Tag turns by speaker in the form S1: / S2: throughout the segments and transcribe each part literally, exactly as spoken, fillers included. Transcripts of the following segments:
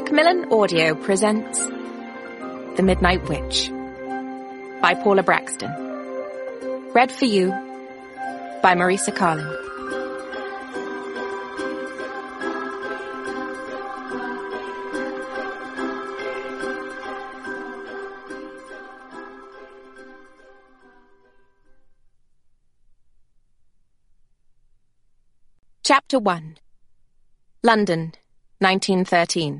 S1: Macmillan Audio presents The Midnight Witch by Paula Braxton. Read for you by Marisa Carlin. Chapter one. London, nineteen thirteen.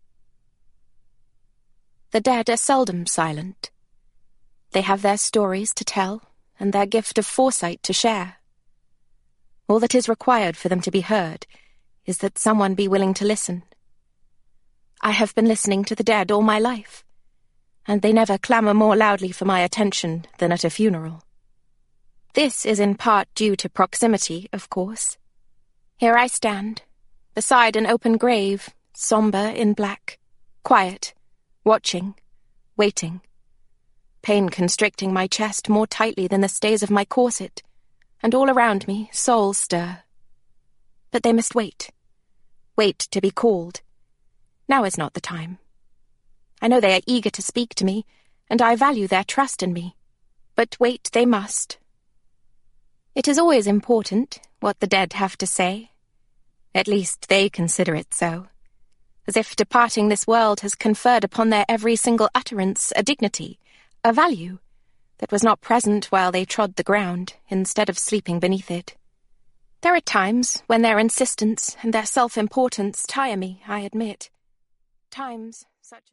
S1: The dead are seldom silent. They have their stories to tell and their gift of foresight to share. All that is required for them to be heard is that someone be willing to listen. I have been listening to the dead all my life, and they never clamour more loudly for my attention than at a funeral. This is in part due to proximity, of course. Here I stand, beside an open grave, sombre in black, quiet, watching, waiting, pain constricting my chest more tightly than the stays of my corset, and all around me souls stir. But they must wait, wait to be called. Now is not the time. I know they are eager to speak to me, and I value their trust in me, but wait they must. It is always important what the dead have to say. At least they consider it so, as if departing this world has conferred upon their every single utterance a dignity, a value, that was not present while they trod the ground, instead of sleeping beneath it. There are times when their insistence and their self-importance tire me, I admit. Times such